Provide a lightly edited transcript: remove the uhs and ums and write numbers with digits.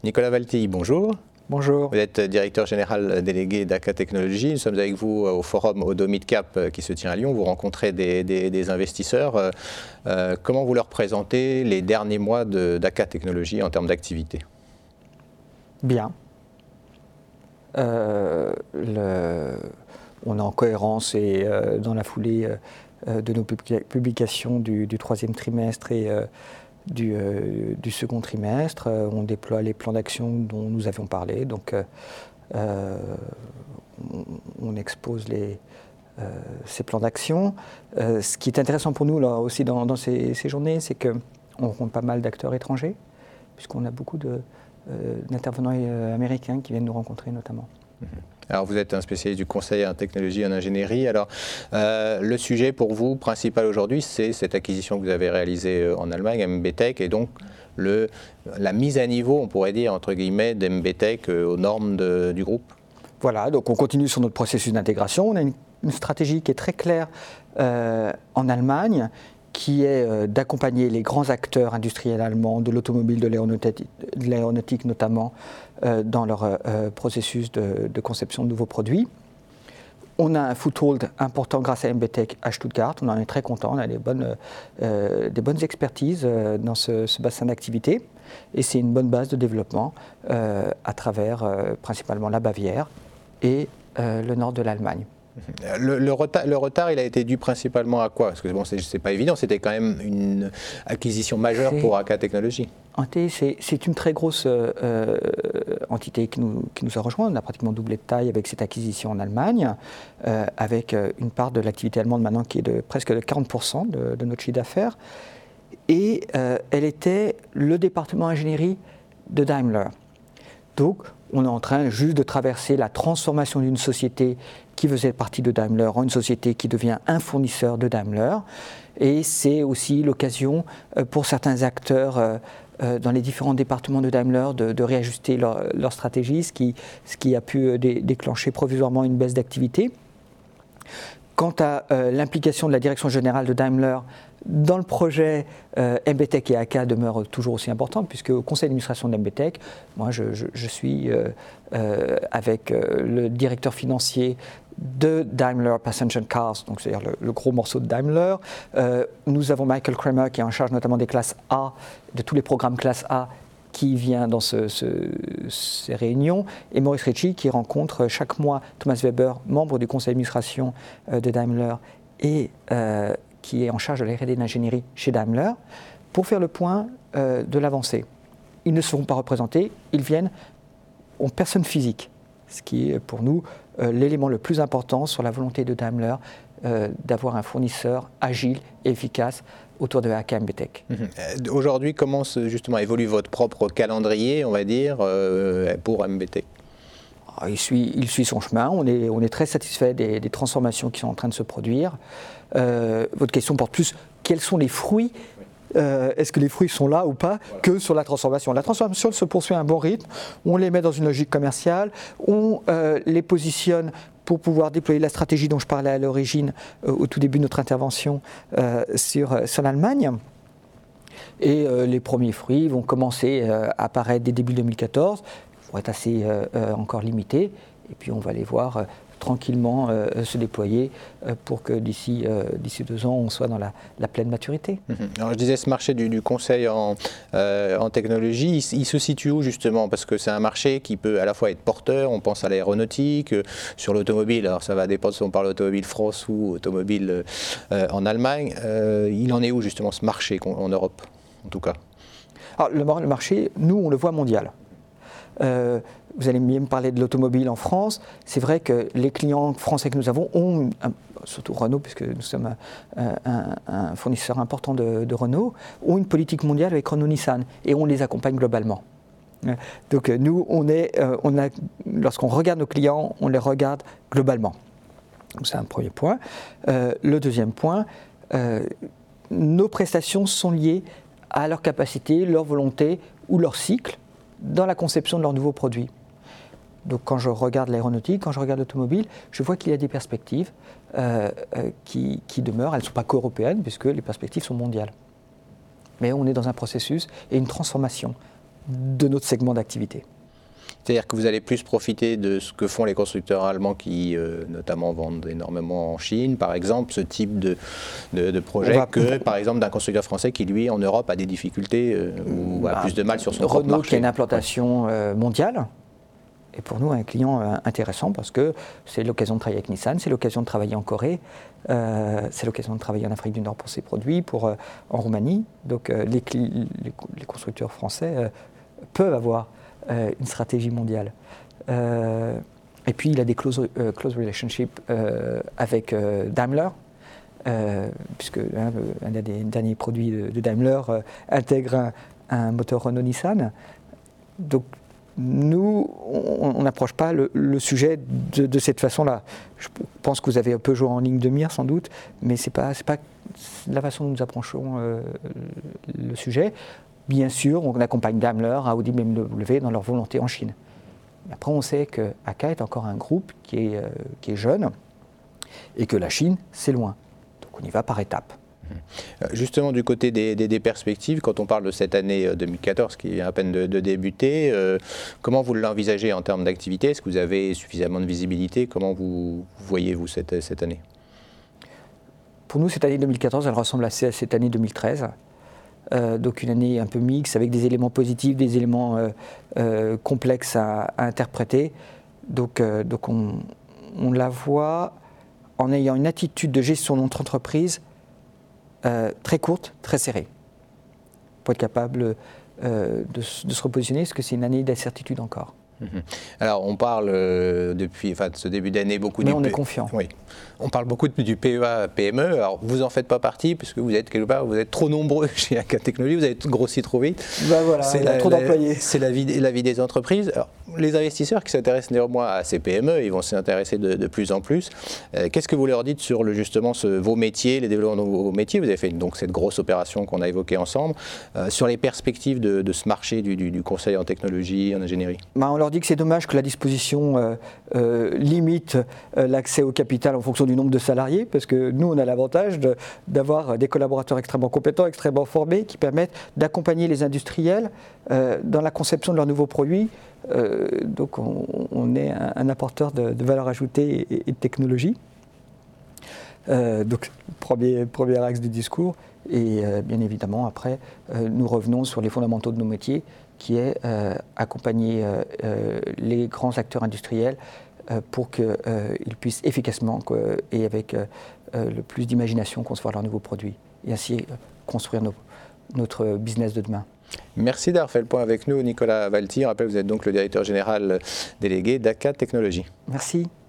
Nicolas Valti, bonjour. Bonjour. Vous êtes directeur général délégué d'ACA Technologies. Nous sommes avec vous au forum Odo Midcap qui se tient à Lyon. Vous rencontrez des investisseurs. Comment vous leur présentez les derniers mois d'ACA Technologies en termes d'activité? Bien. On est en cohérence et dans la foulée de nos publications du troisième trimestre et du second trimestre. On déploie les plans d'action dont nous avions parlé. Donc, on expose ces plans d'action. Ce qui est intéressant pour nous là, aussi dans ces journées, c'est qu'on rencontre pas mal d'acteurs étrangers, puisqu'on a beaucoup d'intervenants américains qui viennent nous rencontrer notamment. Alors vous êtes un spécialiste du conseil en technologie et en ingénierie. Alors le sujet pour vous principal aujourd'hui, c'est cette acquisition que vous avez réalisée en Allemagne, MBTech, et donc la mise à niveau, on pourrait dire, entre guillemets, d'MBTech aux normes du groupe. Voilà, donc on continue sur notre processus d'intégration. On a une stratégie qui est très claire en Allemagne, qui est d'accompagner les grands acteurs industriels allemands, de l'automobile, de l'aéronautique notamment, dans leur processus de conception de nouveaux produits. On a un foothold important grâce à MBTech à Stuttgart, on en est très content, on a des bonnes expertises dans ce bassin d'activité, et c'est une bonne base de développement à travers principalement la Bavière et le nord de l'Allemagne. Le retard, il a été dû principalement à quoi? Parce que bon, c'est pas évident, c'était quand même une acquisition majeure pour ACA Technologies. C'est une très grosse entité qui nous a rejoint. On a pratiquement doublé de taille avec cette acquisition en Allemagne, avec une part de l'activité allemande maintenant qui est de presque de 40% de notre chiffre d'affaires. Et elle était le département ingénierie de Daimler. Donc, on est en train juste de traverser la transformation d'une société qui faisait partie de Daimler en une société qui devient un fournisseur de Daimler. Et c'est aussi l'occasion pour certains acteurs dans les différents départements de Daimler de réajuster leur stratégie, ce qui a pu déclencher provisoirement une baisse d'activité. Quant à l'implication de la direction générale de Daimler dans le projet, MBTech et ACA demeurent toujours aussi importantes, puisque au conseil d'administration de MBTech, moi je suis avec le directeur financier de Daimler Passenger Cars, donc c'est-à-dire le gros morceau de Daimler. Nous avons Michael Kramer qui est en charge notamment des classes A, de tous les programmes classe A, qui vient dans ces réunions, et Maurice Ritchie qui rencontre chaque mois Thomas Weber, membre du conseil d'administration de Daimler et qui est en charge de la R&D d'ingénierie chez Daimler, pour faire le point de l'avancée. Ils ne seront pas représentés, ils viennent en personne physique, ce qui est pour nous l'élément le plus important sur la volonté de Daimler d'avoir un fournisseur agile et efficace autour de ACA MBTech. Aujourd'hui, comment justement évolue votre propre calendrier, on va dire, pour MBTech? Il suit son chemin, on est très satisfait des transformations qui sont en train de se produire. Votre question porte plus, quels sont les fruits? Est-ce que les fruits sont là ou pas, que sur la transformation? La transformation se poursuit à un bon rythme, on les met dans une logique commerciale, on les positionne pour pouvoir déployer la stratégie dont je parlais à l'origine, au tout début de notre intervention sur l'Allemagne. Et les premiers fruits vont commencer à apparaître dès début 2014, ils vont être assez encore limités, et puis on va les voir tranquillement se déployer pour que d'ici 2 ans, on soit dans la pleine maturité. Alors je disais, ce marché du conseil en technologie, il se situe où justement? Parce que c'est un marché qui peut à la fois être porteur, on pense à l'aéronautique, sur l'automobile, alors ça va dépendre si on parle automobile France ou automobile en Allemagne. Il en est où justement ce marché en Europe, en tout cas? Alors le marché, nous on le voit mondial. Vous allez bien me parler de l'automobile en France. C'est vrai que les clients français que nous avons ont, surtout Renault, puisque nous sommes un fournisseur important de Renault, ont une politique mondiale avec Renault-Nissan et on les accompagne globalement. Donc nous, lorsqu'on regarde nos clients, on les regarde globalement. Donc c'est un premier point. Le deuxième point, nos prestations sont liées à leur capacité, leur volonté ou leur cycle dans la conception de leurs nouveaux produits. Donc quand je regarde l'aéronautique, quand je regarde l'automobile, je vois qu'il y a des perspectives qui demeurent. Elles ne sont pas qu'européennes puisque les perspectives sont mondiales. Mais on est dans un processus et une transformation de notre segment d'activité. C'est-à-dire que vous allez plus profiter de ce que font les constructeurs allemands qui, notamment, vendent énormément en Chine, par exemple, ce type de projet, que, par exemple, d'un constructeur français qui, lui, en Europe, a des difficultés ou a plus de mal sur son propre marché. Renault qui a une implantation mondiale, et pour nous, un client intéressant parce que c'est l'occasion de travailler avec Nissan, c'est l'occasion de travailler en Corée, c'est l'occasion de travailler en Afrique du Nord pour ses produits, en Roumanie. Donc les constructeurs français peuvent avoir une stratégie mondiale. Et puis il a des close relationships avec Daimler, puisque un des derniers produits de Daimler intègre un moteur Renault-Nissan. Donc nous, on n'approche pas le sujet de cette façon-là. Je pense que vous avez un peu joué en ligne de mire sans doute, mais ce n'est pas la façon dont nous approchons le sujet. Bien sûr, on accompagne Daimler, Audi, BMW dans leur volonté en Chine. Après, on sait que AKA est encore un groupe qui est jeune et que la Chine, c'est loin. Donc on y va par étapes. Justement, du côté des perspectives, quand on parle de cette année 2014 qui vient à peine de débuter, comment vous l'envisagez en termes d'activité? Est-ce que vous avez suffisamment de visibilité? Comment vous voyez-vous cette année? Pour nous, cette année 2014, elle ressemble assez à cette année 2013. Donc une année un peu mixte, avec des éléments positifs, des éléments complexes à interpréter. Donc on la voit en ayant une attitude de gestion de notre entreprise très courte, très serrée, pour être capable de se repositionner, parce que c'est une année d'incertitude encore. Alors on parle depuis de ce début d'année beaucoup mais on est confiant. Oui. On parle beaucoup du PEA, PME. Alors vous n'en faites pas partie puisque vous êtes quelque part, vous êtes trop nombreux chez AKA Technologies, vous avez grossi trop vite. Voilà, trop d'employés. C'est la vie des entreprises. Alors, les investisseurs qui s'intéressent néanmoins à ces PME, ils vont s'intéresser de plus en plus. Qu'est-ce que vous leur dites sur justement vos métiers, les développements de vos métiers? Vous avez fait donc cette grosse opération qu'on a évoquée ensemble. Sur les perspectives de ce marché du conseil en technologie, en ingénierie. On leur dit que c'est dommage que la disposition limite l'accès au capital en fonction du nombre de salariés, parce que nous, on a l'avantage d'avoir des collaborateurs extrêmement compétents, extrêmement formés, qui permettent d'accompagner les industriels dans la conception de leurs nouveaux produits. Donc on est un apporteur de valeur ajoutée et de technologie. Donc premier axe du discours. Et bien évidemment, après, nous revenons sur les fondamentaux de nos métiers, qui est accompagner les grands acteurs industriels pour qu'ils puissent efficacement et avec le plus d'imagination concevoir leurs nouveaux produits et ainsi construire notre business de demain. Merci d'avoir fait le point avec nous, Nicolas Valty. Je rappelle que vous êtes donc le directeur général délégué d'AKA Technologies. Merci.